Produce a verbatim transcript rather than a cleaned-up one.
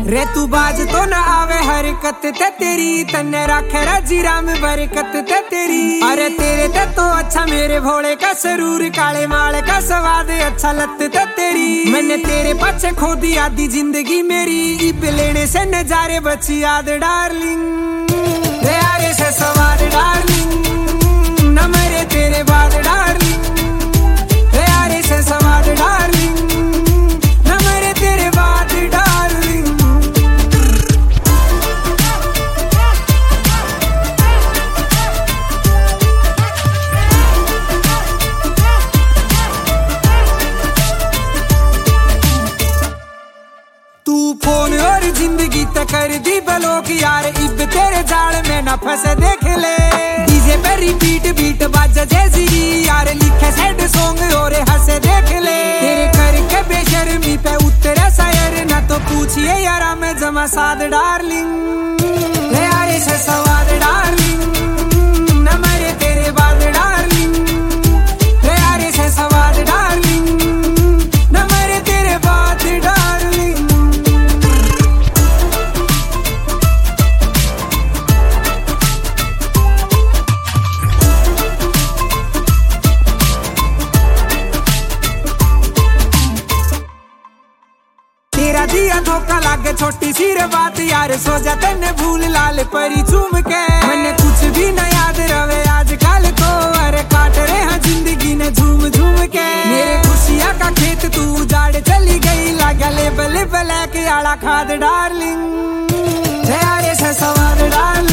रे तू बाज तो न आवे हरकत ते तेरी, तन्ने रखे रजीरा में बरकत ते तेरी। अरे तेरे ते तो अच्छा मेरे भोले का सरूर, काले माल का स्वाद अच्छा लत ते तेरी। मैंने तेरे पीछे खो दी आधी जिंदगी मेरी, इब लेने से नजारे बची याद डार्लिंग। रे यारे से स्वाद डार्लिंग, न मेरे तेरे बाद डार्लिंग। रे यारे से स्वाद डार्लिंग, न मेरे तेरे बाद डार्लिंग। तू फोन और जिंदगी तक कर दी ब्लॉक यार, इब तेरे जाल में न फंसे देख ले। डीजे पे रिपीट बीट बाजा जैसी यार, लिखे सैड सॉन्ग और हंसे देख ले। तेरे करके बेशर्मी पे उतरे शायर, न तो पूछिए यारा मैं जमा साद डार्लिंग। ले यारे से सवाद डार्लिंग, न मेरे तेरे बाद डार्लिंग। ले यारे से सवाद डार्लिंग, न मेरे तेरे बाद डार्लिंग। तेरा दिया धोखा लागे छोटी सी रे बात यार, सो जा तेने भूल लाल परी चूम के। मैंने कुछ भी न याद रवे आजकल तो, अरे काट रहे हैं जिंदगी ने झूम झूम के। मेरे खुशियां का खेत तू उजाड़ चली गई, लगा लेबल ब्लैक आला खाद डार्लिंग। यारे से सवार डार्लिंग।